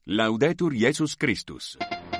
Laudetur Jesus Christus.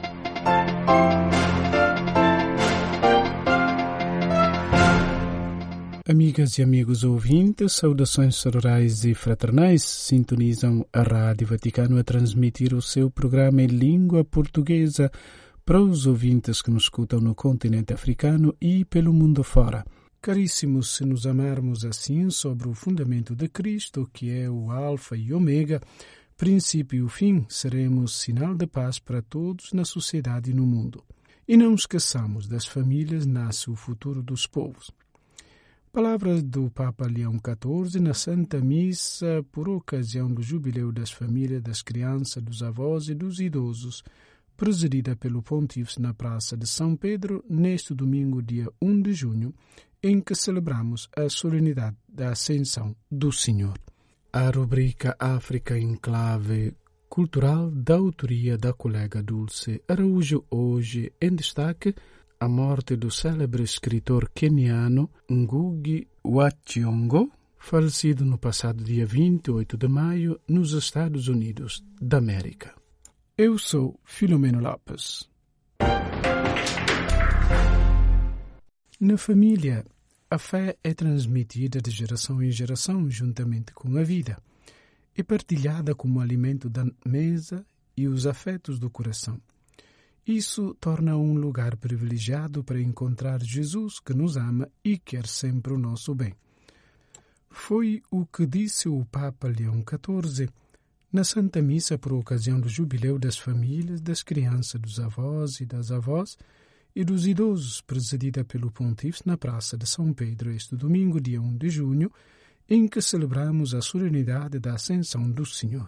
Amigas e amigos ouvintes, saudações sororais e fraternais. Sintonizam a Rádio Vaticano a transmitir o seu programa em língua portuguesa para os ouvintes que nos escutam no continente africano e pelo mundo fora. Caríssimos, se nos amarmos assim sobre o fundamento de Cristo, que é o Alfa e Ômega, princípio e o fim, seremos sinal de paz para todos na sociedade e no mundo. E não esqueçamos, das famílias nasce o futuro dos povos. Palavras do Papa Leão XIV na Santa Missa por ocasião do Jubileu das Famílias, das Crianças, dos Avós e dos Idosos, presidida pelo Pontífice na Praça de São Pedro, neste domingo, dia 1 de junho, em que celebramos a solenidade da Ascensão do Senhor. A rubrica África em Clave Cultural, da autoria da colega Dulce Araújo, hoje em destaque a morte do célebre escritor queniano Ngugi wa Thiong'o, falecido no passado dia 28 de maio nos Estados Unidos da América. Eu sou Filomeno Lopes. Na família, a fé é transmitida de geração em geração juntamente com a vida, e partilhada como alimento da mesa e os afetos do coração. Isso torna um lugar privilegiado para encontrar Jesus, que nos ama e quer sempre o nosso bem. Foi o que disse o Papa Leão XIV na Santa Missa por ocasião do Jubileu das Famílias, das Crianças, dos Avós e das Avós e dos Idosos, presidida pelo Pontífice na Praça de São Pedro, este domingo, dia 1 de junho, em que celebramos a solenidade da Ascensão do Senhor.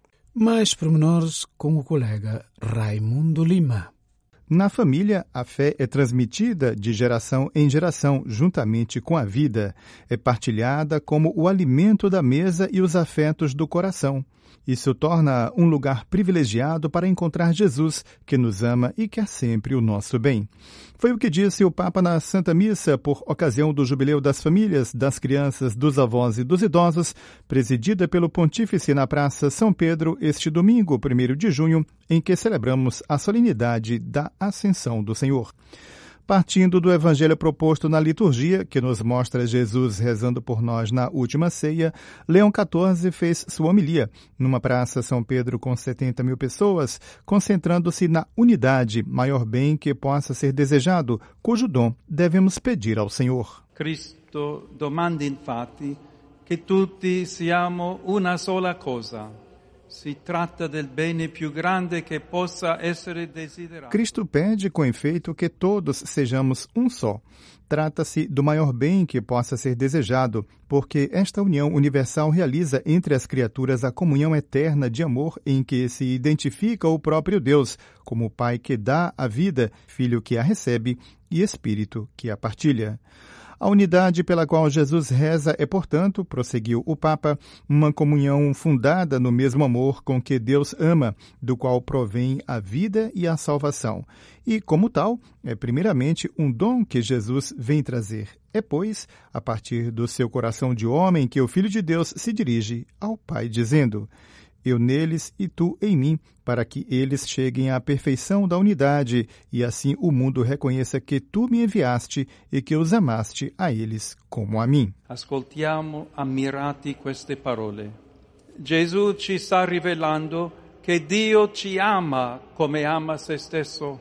Mais pormenores com o colega Raimundo Lima. Na família, a fé é transmitida de geração em geração, juntamente com a vida. É partilhada como o alimento da mesa e os afetos do coração. Isso torna um lugar privilegiado para encontrar Jesus, que nos ama e quer sempre o nosso bem. Foi o que disse o Papa na Santa Missa por ocasião do Jubileu das Famílias, das Crianças, dos Avós e dos Idosos, presidida pelo Pontífice na Praça São Pedro, este domingo, 1º de junho, em que celebramos a solenidade da Ascensão do Senhor. Partindo do evangelho proposto na liturgia, que nos mostra Jesus rezando por nós na última ceia, Leão XIV fez sua homilia numa praça São Pedro com 70 mil pessoas, concentrando-se na unidade, maior bem que possa ser desejado, cujo dom devemos pedir ao Senhor. Cristo domanda infatti che tutti siamo una sola cosa. Si tratta del bene più grande che possa essere desiderato. Cristo pede com efeito que todos sejamos um só. Trata-se do maior bem que possa ser desejado, porque esta união universal realiza entre as criaturas a comunhão eterna de amor em que se identifica o próprio Deus, como Pai que dá a vida, Filho que a recebe e Espírito que a partilha. A unidade pela qual Jesus reza é, portanto, prosseguiu o Papa, uma comunhão fundada no mesmo amor com que Deus ama, do qual provém a vida e a salvação. E, como tal, é primeiramente um dom que Jesus vem trazer. É, pois, a partir do seu coração de homem que o Filho de Deus se dirige ao Pai, dizendo: eu neles e tu em mim, para que eles cheguem à perfeição da unidade, e assim o mundo reconheça que tu me enviaste e que os amaste a eles como a mim. Ascoltiamo ammirati queste parole. Gesù ci sta rivelando che Dio ci ama come ama se stesso.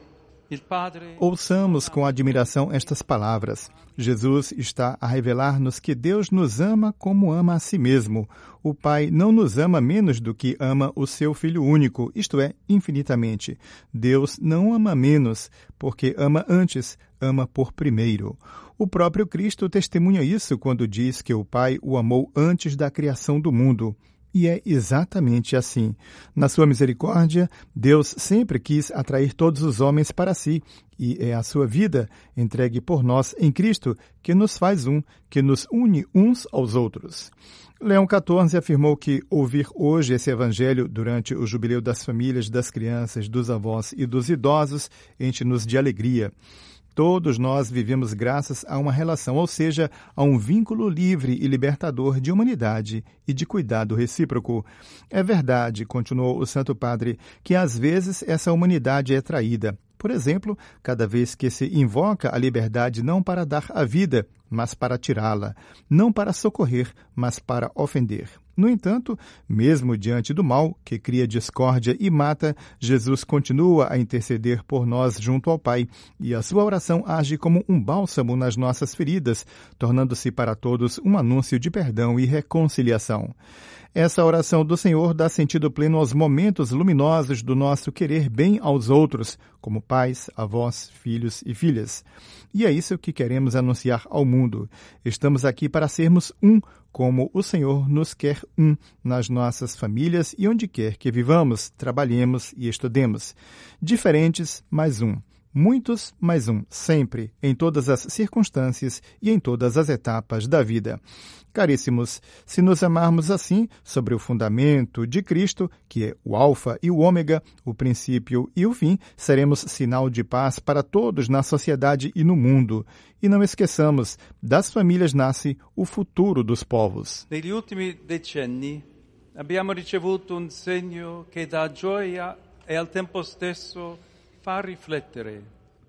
Ouçamos com admiração estas palavras. Jesus está a revelar-nos que Deus nos ama como ama a si mesmo. O Pai não nos ama menos do que ama o seu Filho único, isto é, infinitamente. Deus não ama menos, porque ama antes, ama por primeiro. O próprio Cristo testemunha isso quando diz que o Pai o amou antes da criação do mundo. E é exatamente assim. Na sua misericórdia, Deus sempre quis atrair todos os homens para si, e é a sua vida, entregue por nós em Cristo, que nos faz um, que nos une uns aos outros. Leão XIV afirmou que ouvir hoje esse evangelho durante o Jubileu das Famílias, das Crianças, dos Avós e dos Idosos enche-nos de alegria. Todos nós vivemos graças a uma relação, ou seja, a um vínculo livre e libertador de humanidade e de cuidado recíproco. É verdade, continuou o Santo Padre, que às vezes essa humanidade é traída. Por exemplo, cada vez que se invoca a liberdade não para dar a vida, mas para tirá-la, não para socorrer, mas para ofender. No entanto, mesmo diante do mal, que cria discórdia e mata, Jesus continua a interceder por nós junto ao Pai, e a sua oração age como um bálsamo nas nossas feridas, tornando-se para todos um anúncio de perdão e reconciliação. Essa oração do Senhor dá sentido pleno aos momentos luminosos do nosso querer bem aos outros, como pais, avós, filhos e filhas. E é isso que queremos anunciar ao mundo. Estamos aqui para sermos um, como o Senhor nos quer um, nas nossas famílias e onde quer que vivamos, trabalhemos e estudemos. Diferentes, mas um. Muitos, mais um, sempre, em todas as circunstâncias e em todas as etapas da vida. Caríssimos, se nos amarmos assim, sobre o fundamento de Cristo, que é o Alfa e o Ômega, o princípio e o fim, seremos sinal de paz para todos na sociedade e no mundo. E não esqueçamos, das famílias nasce o futuro dos povos. Negli ultimi decenni abbiamo ricevuto un segno che dà gioia e al tempo stesso fa riflettere.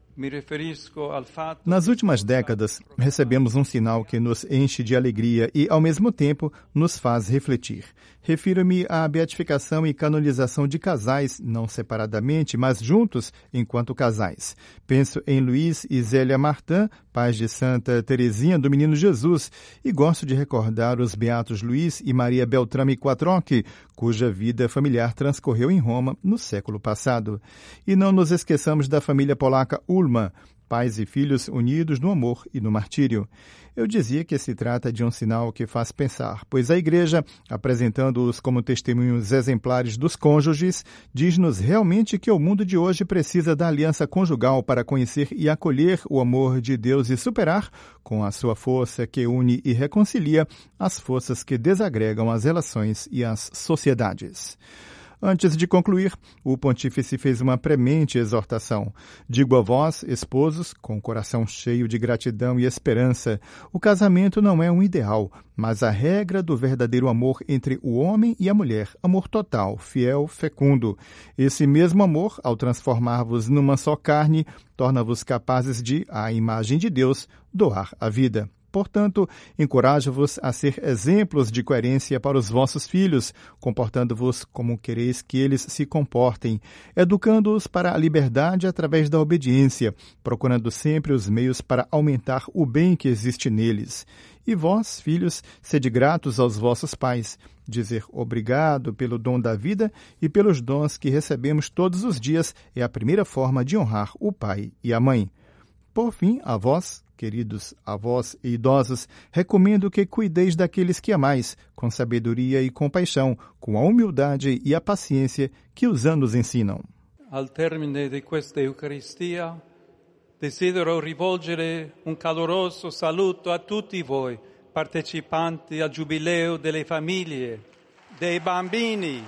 Nas últimas décadas, recebemos um sinal que nos enche de alegria e, ao mesmo tempo, nos faz refletir. Refiro-me à beatificação e canonização de casais, não separadamente, mas juntos enquanto casais. Penso em Luiz e Zélia Martin, pais de Santa Teresinha do Menino Jesus, e gosto de recordar os beatos Luiz e Maria Beltrame Quattrochi, cuja vida familiar transcorreu em Roma no século passado. E não nos esqueçamos da família polaca Ullmann, pais e filhos unidos no amor e no martírio. Eu dizia que se trata de um sinal que faz pensar, pois a Igreja, apresentando-os como testemunhos exemplares dos cônjuges, diz-nos realmente que o mundo de hoje precisa da aliança conjugal para conhecer e acolher o amor de Deus e superar, com a sua força que une e reconcilia, as forças que desagregam as relações e as sociedades. Antes de concluir, o pontífice fez uma premente exortação. Digo a vós, esposos, com o coração cheio de gratidão e esperança, o casamento não é um ideal, mas a regra do verdadeiro amor entre o homem e a mulher, amor total, fiel, fecundo. Esse mesmo amor, ao transformar-vos numa só carne, torna-vos capazes de, à imagem de Deus, doar a vida. Portanto, encorajo-vos a ser exemplos de coerência para os vossos filhos, comportando-vos como quereis que eles se comportem, educando-os para a liberdade através da obediência, procurando sempre os meios para aumentar o bem que existe neles. E vós, filhos, sede gratos aos vossos pais. Dizer obrigado pelo dom da vida e pelos dons que recebemos todos os dias é a primeira forma de honrar o pai e a mãe. Por fim, a vós, queridos avós e idosos, recomendo que cuideis daqueles que amais, com sabedoria e compaixão, com a humildade e a paciência que os anos ensinam. Al termine di questa Eucaristia, desidero rivolgere un caloroso saluto a tutti voi, partecipanti al Giubileo delle famiglie, dei bambini,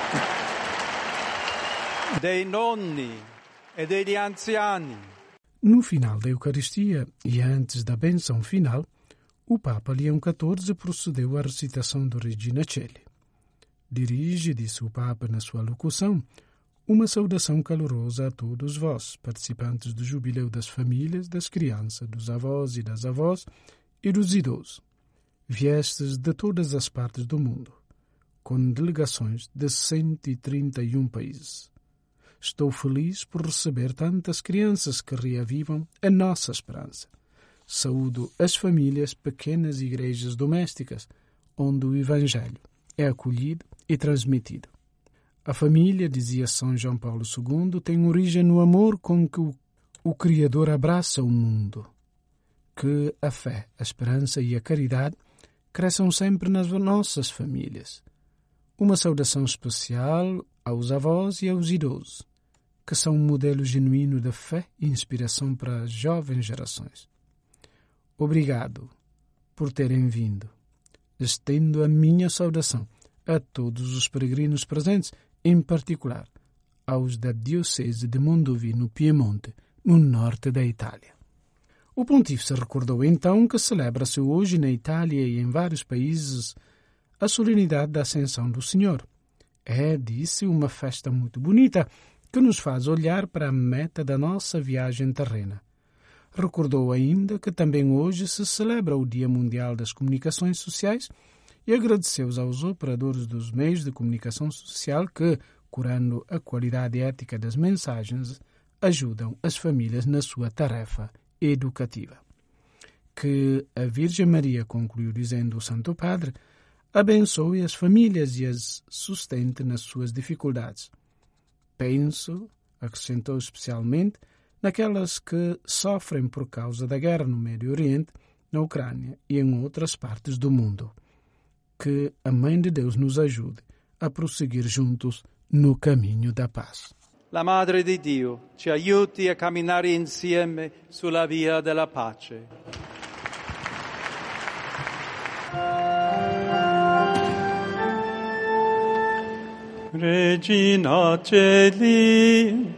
dei nonni e degli anziani. No final da Eucaristia e antes da benção final, o Papa Leão XIV procedeu à recitação do Regina Coeli. Dirige, disse o Papa na sua locução, uma saudação calorosa a todos vós, participantes do Jubileu das Famílias, das Crianças, dos avós e das avós e dos idosos, viestes de todas as partes do mundo, com delegações de 131 países. Estou feliz por receber tantas crianças que reavivam a nossa esperança. Saúdo as famílias, pequenas igrejas domésticas, onde o Evangelho é acolhido e transmitido. A família, dizia São João Paulo II, tem origem no amor com que o Criador abraça o mundo. Que a fé, a esperança e a caridade cresçam sempre nas nossas famílias. Uma saudação especial aos avós e aos idosos, que são um modelo genuíno de fé e inspiração para as jovens gerações. Obrigado por terem vindo. Estendo a minha saudação a todos os peregrinos presentes, em particular aos da Diocese de Mondovì, no Piemonte, no norte da Itália. O pontífice recordou então que celebra-se hoje na Itália e em vários países a solenidade da Ascensão do Senhor. É, disse, uma festa muito bonita que nos faz olhar para a meta da nossa viagem terrena. Recordou ainda que também hoje se celebra o Dia Mundial das Comunicações Sociais e agradeceu aos operadores dos meios de comunicação social que, curando a qualidade ética das mensagens, ajudam as famílias na sua tarefa educativa. Que a Virgem Maria, concluiu dizendo o Santo Padre, abençoe as famílias e as sustente nas suas dificuldades. Penso, acrescentou especialmente, naquelas que sofrem por causa da guerra no Médio Oriente, na Ucrânia e em outras partes do mundo. Que a Mãe de Deus nos ajude a prosseguir juntos no caminho da paz. La Madre di Dio ci aiuti a camminare insieme sulla via della pace. Regina Celi,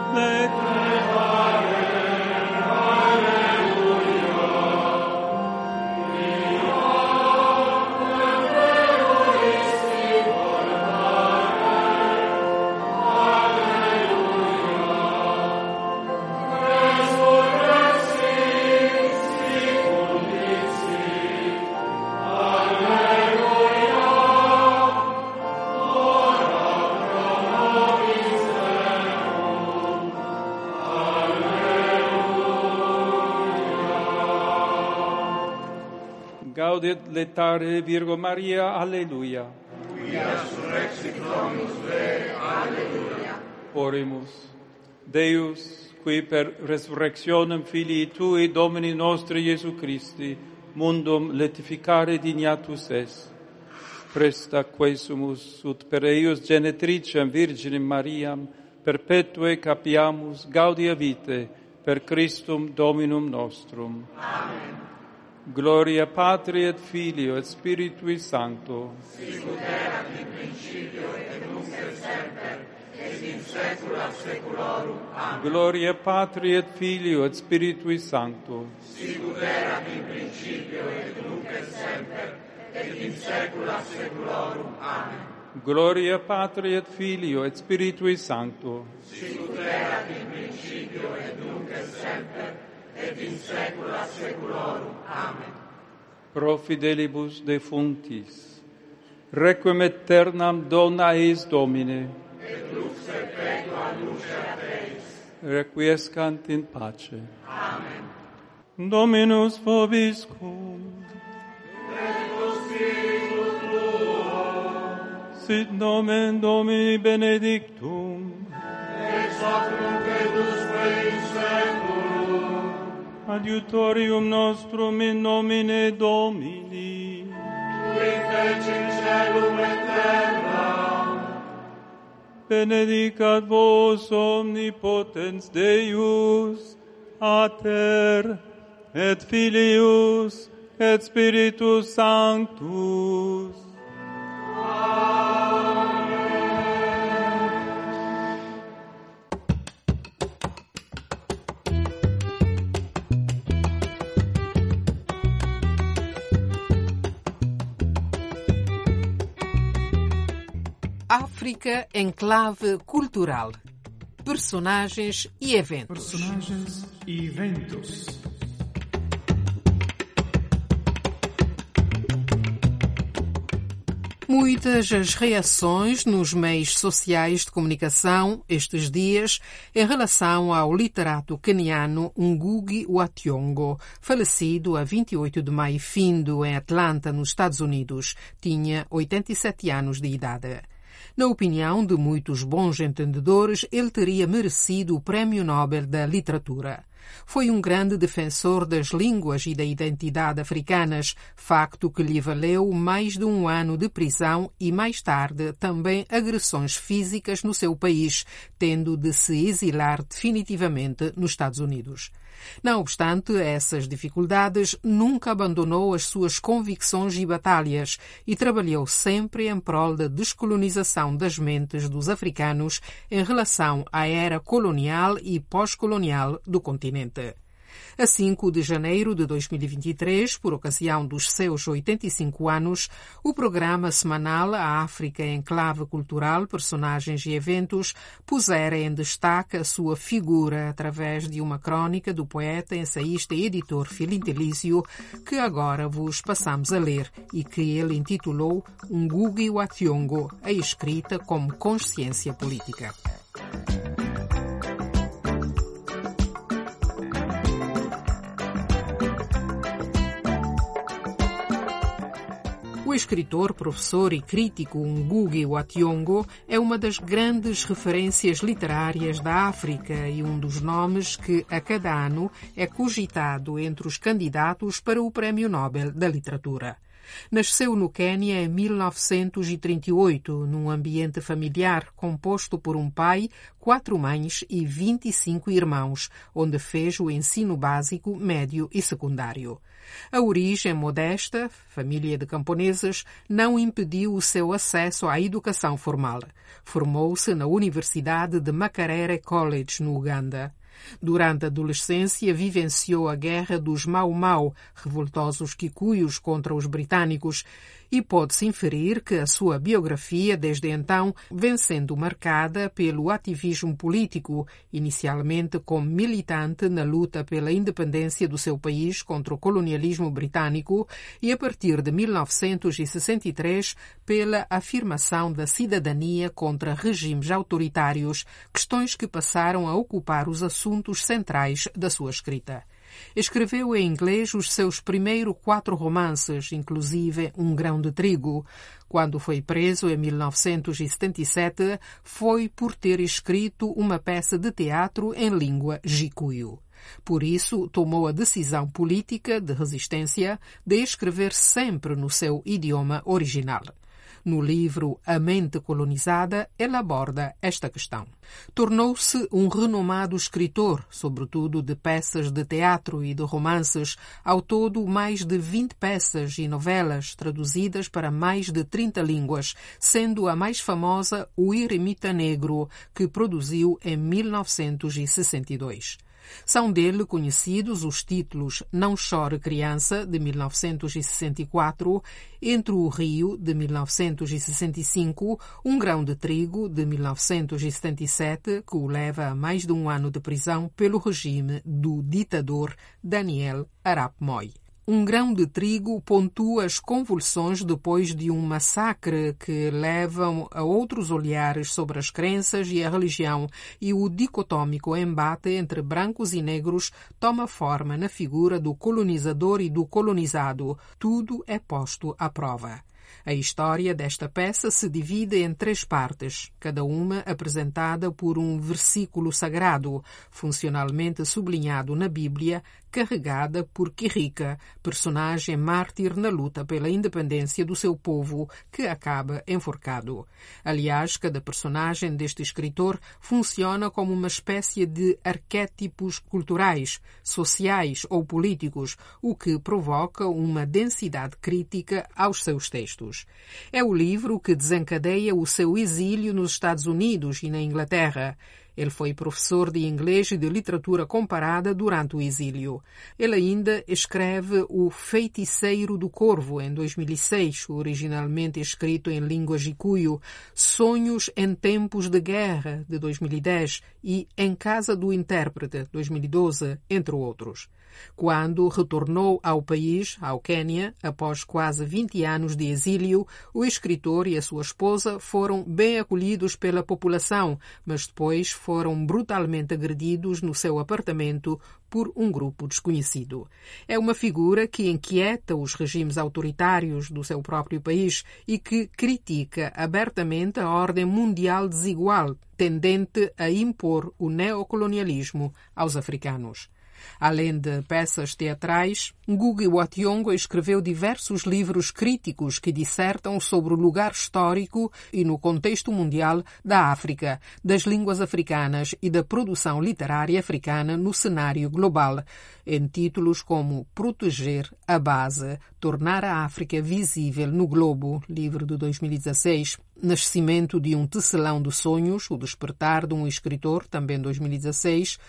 Gaudet letare Virgo Maria, alleluia. Quia surrexit Dominus Dei, alleluia. Oremus. Deus, qui per resurrectionem Filii Tui, Domini nostri Iesu Christi, mundum letificare dignatus est. Presta quesumus ut per eius genetricem Virginem Mariam perpetue capiamus gaudia vitae per Christum Dominum nostrum. Amen. Gloria Patri et Filio et Spiritui Sancto. Sicut erat in principio et nunc et semper et in saecula saeculorum. Amen. Gloria Patri et Filio et Spiritui Sancto. Sicut erat in principio et nunc et semper et in saecula saeculorum. Amen. Gloria Patri et Filio et Spiritui Sancto. Sicut erat in principio et nunc et semper et in saecula saeculorum. Amen. Pro fidelibus defunctis, requiem aeternam dona eis Domine, et lux perpetua luceat eis, requiescant in pace. Amen. Dominus vobiscum, et con spiritu tuo, sit nomen Domini benedictum, ex hoc nunc et usque in saeculum, adiutorium nostrum in nomine Domini, qui fecit caelum et terram, benedicat vos omnipotens Deus, Pater, et Filius, et Spiritus Sanctus. África em clave cultural. Personagens e eventos. Personagens e eventos. Muitas as reações nos meios sociais de comunicação estes dias em relação ao literato queniano Ngugi wa Thiong'o, falecido a 28 de maio findo em Atlanta, nos Estados Unidos. Tinha 87 anos de idade. Na opinião de muitos bons entendedores, ele teria merecido o Prémio Nobel da Literatura. Foi um grande defensor das línguas e da identidade africanas, facto que lhe valeu mais de 1 ano de prisão e, mais tarde, também agressões físicas no seu país, tendo de se exilar definitivamente nos Estados Unidos. Não obstante essas dificuldades, nunca abandonou as suas convicções e batalhas e trabalhou sempre em prol da descolonização das mentes dos africanos em relação à era colonial e pós-colonial do continente. A 5 de janeiro de 2023, por ocasião dos seus 85 anos, o programa semanal A África em Clave Cultural, Personagens e Eventos pusera em destaque a sua figura através de uma crônica do poeta, ensaísta e editor Filintelísio, que agora vos passamos a ler e que ele intitulou Ngugi wa Thiong'o, a escrita como consciência política. O escritor, professor e crítico Ngugi wa Thiong'o é uma das grandes referências literárias da África e um dos nomes que, a cada ano, é cogitado entre os candidatos para o Prémio Nobel da Literatura. Nasceu no Quênia em 1938, num ambiente familiar composto por um pai, 4 mães e 25 irmãos, onde fez o ensino básico, médio e secundário. A origem modesta, família de camponeses, não impediu o seu acesso à educação formal. Formou-se na Universidade de Makerere College, no Uganda. Durante a adolescência, vivenciou a guerra dos Mau Mau, revoltosos kikuyos contra os britânicos, e pode-se inferir que a sua biografia, desde então, vem sendo marcada pelo ativismo político, inicialmente como militante na luta pela independência do seu país contra o colonialismo britânico e, a partir de 1963, pela afirmação da cidadania contra regimes autoritários, questões que passaram a ocupar os assuntos centrais da sua escrita. Escreveu em inglês os seus primeiros 4 romances, inclusive Um Grão de Trigo. Quando foi preso em 1977, foi por ter escrito uma peça de teatro em língua gikuyu. Por isso, tomou a decisão política de resistência de escrever sempre no seu idioma original. No livro A Mente Colonizada, ele aborda esta questão. Tornou-se um renomado escritor, sobretudo de peças de teatro e de romances, ao todo mais de 20 peças e novelas traduzidas para mais de 30 línguas, sendo a mais famosa O Eremita Negro, que produziu em 1962. São dele conhecidos os títulos Não Chore Criança, de 1964, Entre o Rio, de 1965, Um Grão de Trigo, de 1977, que o leva a mais de 1 ano de prisão pelo regime do ditador Daniel Arap Moi. Um Grão de Trigo pontua as convulsões depois de um massacre que levam a outros olhares sobre as crenças e a religião, e o dicotômico embate entre brancos e negros toma forma na figura do colonizador e do colonizado. Tudo é posto à prova. A história desta peça se divide em 3 partes, cada uma apresentada por um versículo sagrado, funcionalmente sublinhado na Bíblia, carregada por Kirika, personagem mártir na luta pela independência do seu povo, que acaba enforcado. Aliás, cada personagem deste escritor funciona como uma espécie de arquétipos culturais, sociais ou políticos, o que provoca uma densidade crítica aos seus textos. É o livro que desencadeia o seu exílio nos Estados Unidos e na Inglaterra. Ele foi professor de inglês e de literatura comparada durante o exílio. Ele ainda escreve O Feiticeiro do Corvo, em 2006, originalmente escrito em língua gikuyu, Sonhos em Tempos de Guerra, de 2010, e Em Casa do Intérprete, 2012, entre outros. Quando retornou ao país, ao Quênia, após quase 20 anos de exílio, o escritor e a sua esposa foram bem acolhidos pela população, mas depois foram brutalmente agredidos no seu apartamento por um grupo desconhecido. É uma figura que inquieta os regimes autoritários do seu próprio país e que critica abertamente a ordem mundial desigual, tendente a impor o neocolonialismo aos africanos. Além de peças teatrais, Ngugi wa Thiong'o escreveu diversos livros críticos que dissertam sobre o lugar histórico e no contexto mundial da África, das línguas africanas e da produção literária africana no cenário global, em títulos como Proteger a Base, Tornar a África Visível no Globo, livro de 2016, Nascimento de um Tecelão de Sonhos, O Despertar de um Escritor, também 2016,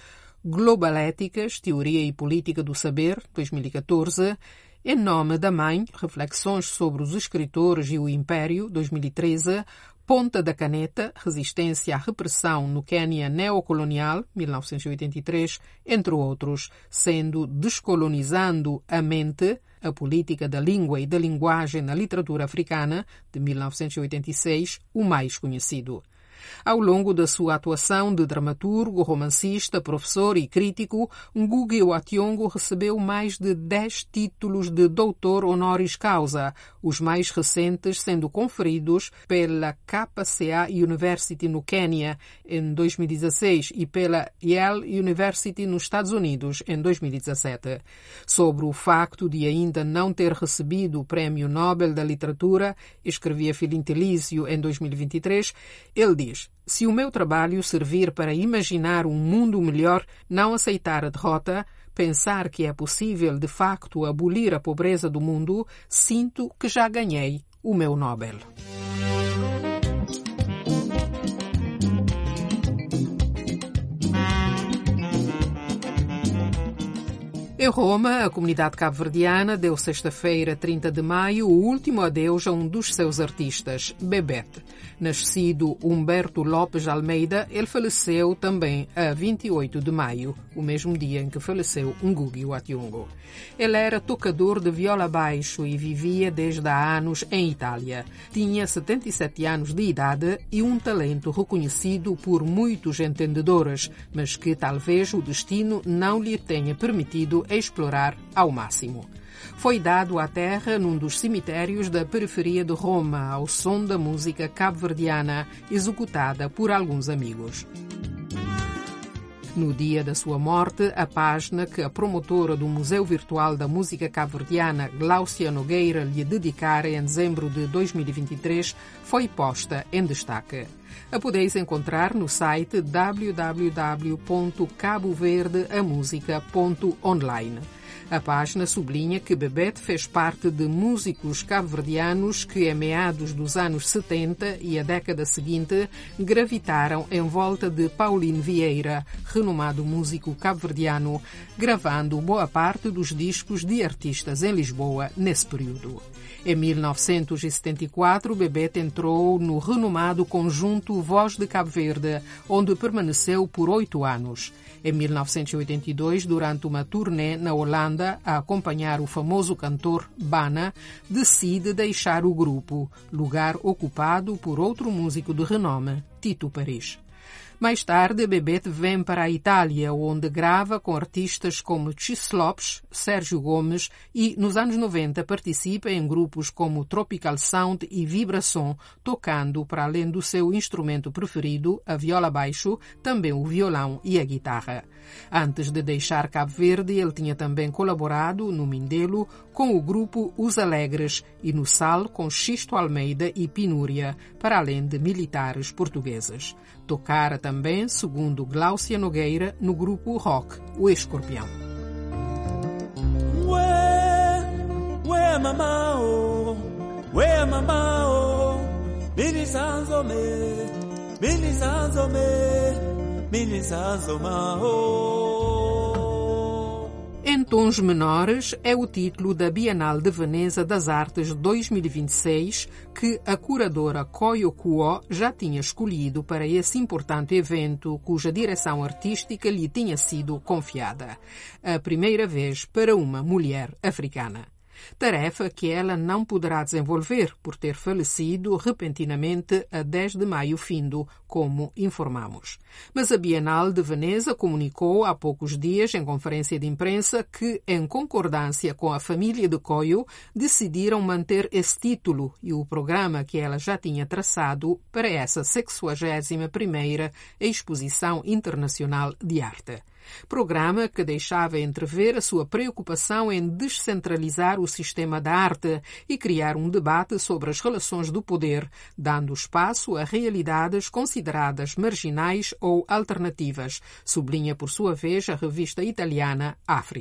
Globaléticas, Teoria e Política do Saber, 2014, Em Nome da Mãe, Reflexões sobre os Escritores e o Império, 2013, Ponta da Caneta, Resistência à Repressão no Quênia Neocolonial, 1983, entre outros, sendo Descolonizando a Mente, a Política da Língua e da Linguagem na Literatura Africana, de 1986, o mais conhecido. Ao longo da sua atuação de dramaturgo, romancista, professor e crítico, Ngugi wa Thiong'o recebeu mais de 10 títulos de doutor honoris causa, os mais recentes sendo conferidos pela KCA University no Quênia em 2016 e pela Yale University nos Estados Unidos em 2017. Sobre o facto de ainda não ter recebido o Prémio Nobel da Literatura, escrevia Filintelício em 2023, ele diz: se o meu trabalho servir para imaginar um mundo melhor, não aceitar a derrota, pensar que é possível de facto abolir a pobreza do mundo, sinto que já ganhei o meu Nobel. Em Roma, a comunidade cabo-verdiana deu sexta-feira, 30 de maio, o último adeus a um dos seus artistas, Bebete. Nascido Humberto Lopes Almeida, ele faleceu também a 28 de maio, o mesmo dia em que faleceu Ngugi wa Thiong'o. Ele era tocador de viola baixo e vivia desde há anos em Itália. Tinha 77 anos de idade e um talento reconhecido por muitos entendedores, mas que talvez o destino não lhe tenha permitido explorar ao máximo. Foi dado à terra num dos cemitérios da periferia de Roma, ao som da música cabo-verdiana, executada por alguns amigos. No dia da sua morte, a página que a promotora do Museu Virtual da Música Cabo-Verdiana, Gláucia Nogueira, lhe dedicara em dezembro de 2023, foi posta em destaque. A podeis encontrar no site www.caboverdeamusica.online. A página sublinha que Bebete fez parte de músicos cabo-verdianos que, em meados dos anos 70 e a década seguinte, gravitaram em volta de Paulino Vieira, renomado músico cabo-verdiano, gravando boa parte dos discos de artistas em Lisboa nesse período. Em 1974, Bebete entrou no renomado conjunto Voz de Cabo Verde, onde permaneceu por 8 anos. Em 1982, durante uma turnê na Holanda, a acompanhar o famoso cantor Bana, decide deixar o grupo, lugar ocupado por outro músico de renome, Tito Paris. Mais tarde, Bebete vem para a Itália, onde grava com artistas como Chis Lopes, Sérgio Gomes e, nos anos 90, participa em grupos como Tropical Sound e Vibração, tocando, para além do seu instrumento preferido, a viola baixo, também o violão e a guitarra. Antes de deixar Cabo Verde, ele tinha também colaborado, no Mindelo, com o grupo Os Alegres e no Sal com Xisto Almeida e Pinúria, para além de militares portugueses. Tocara também, segundo Gláucia Nogueira, no grupo rock O Escorpião. Ué, mamao, milisanzome, Em Tons Menores é o título da Bienal de Veneza das Artes 2026 que a curadora Koyo Kuo já tinha escolhido para esse importante evento cuja direção artística lhe tinha sido confiada. A primeira vez para uma mulher africana. Tarefa que ela não poderá desenvolver por ter falecido repentinamente a 10 de maio findo, como informamos. Mas a Bienal de Veneza comunicou há poucos dias, em conferência de imprensa, que, em concordância com a família de Koyo, decidiram manter esse título e o programa que ela já tinha traçado para essa 61ª Exposição Internacional de Arte. Programa que deixava entrever a sua preocupação em descentralizar o sistema da arte e criar um debate sobre as relações do poder, dando espaço a realidades consideradas marginais ou alternativas, sublinha por sua vez a revista italiana África.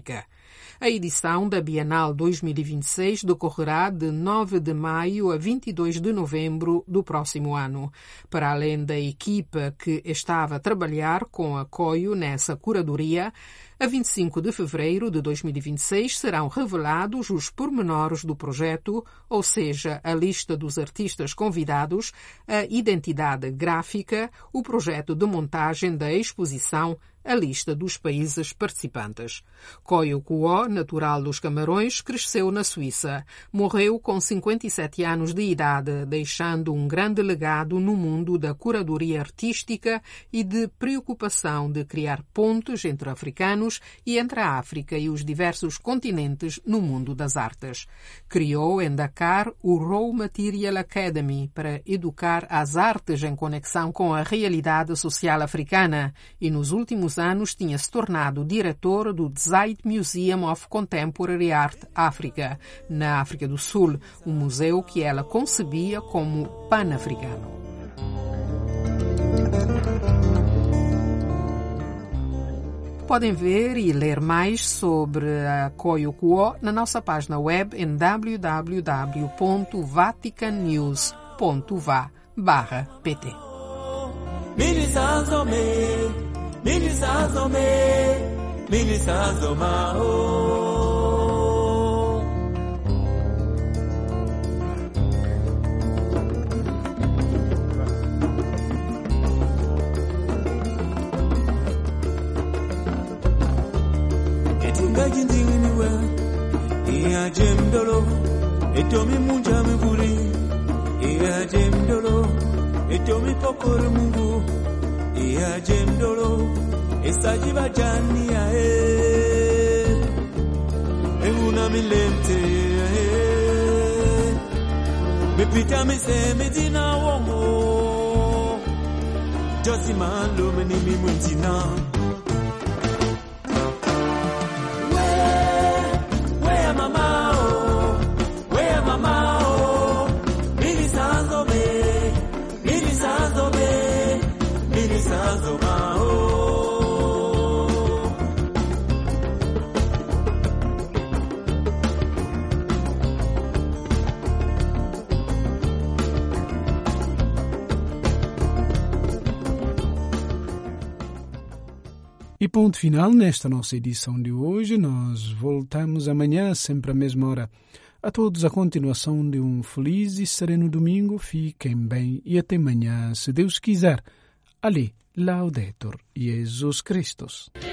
A edição da Bienal 2026 decorrerá de 9 de maio a 22 de novembro do próximo ano. Para além da equipa que estava a trabalhar com a COIO nessa curadoria, a 25 de fevereiro de 2026 serão revelados os pormenores do projeto, ou seja, a lista dos artistas convidados, a identidade gráfica, o projeto de montagem da exposição, a lista dos países participantes. Koyo Kuo, natural dos Camarões, cresceu na Suíça. Morreu com 57 anos de idade, deixando um grande legado no mundo da curadoria artística e de preocupação de criar pontes entre africanos e entre a África e os diversos continentes no mundo das artes. Criou em Dakar o Raw Material Academy para educar as artes em conexão com a realidade social africana e nos últimos anos tinha se tornado diretor do Zeit Museum of Contemporary Art Africa, na África do Sul, um museu que ela concebia como pan-africano. Podem ver e ler mais sobre a Koyo Kuo na nossa página web em www.vaticannews.va/pt. Etomi munja miburi, iya jemdolo. Etomi pokore mungu, iya jemdolo. Esajiba jania Euna milente Mepita mise medina womo Josimando menimi muntina E ponto final nesta nossa edição de hoje. Nós voltamos amanhã, sempre à mesma hora. A todos a continuação de um feliz e sereno domingo. Fiquem bem e até amanhã, se Deus quiser. Ali, Laudetur Jesus Christus.